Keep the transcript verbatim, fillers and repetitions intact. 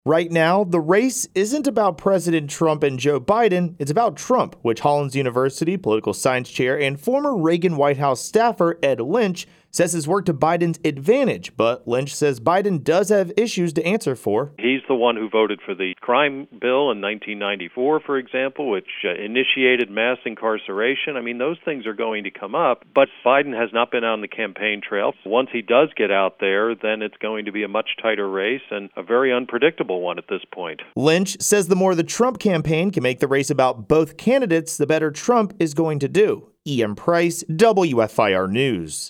Right now, the race isn't about President Trump and Joe Biden. It's about Trump, which Hollins University political science chair and former Reagan White House staffer Ed Lynch says has worked to Biden's advantage. But Lynch says Biden does have issues to answer for. He's the one who voted for the crime bill in nineteen ninety-four, for example, which uh, initiated mass incarceration. I mean, those things are going to come up, but Biden has not been on the campaign trail. Once he does get out there, then it's going to be a much tighter race and a very unpredictable one at this point. Lynch says the more the Trump campaign can make the race about both candidates, the better Trump is going to do. E M Price, W F I R News.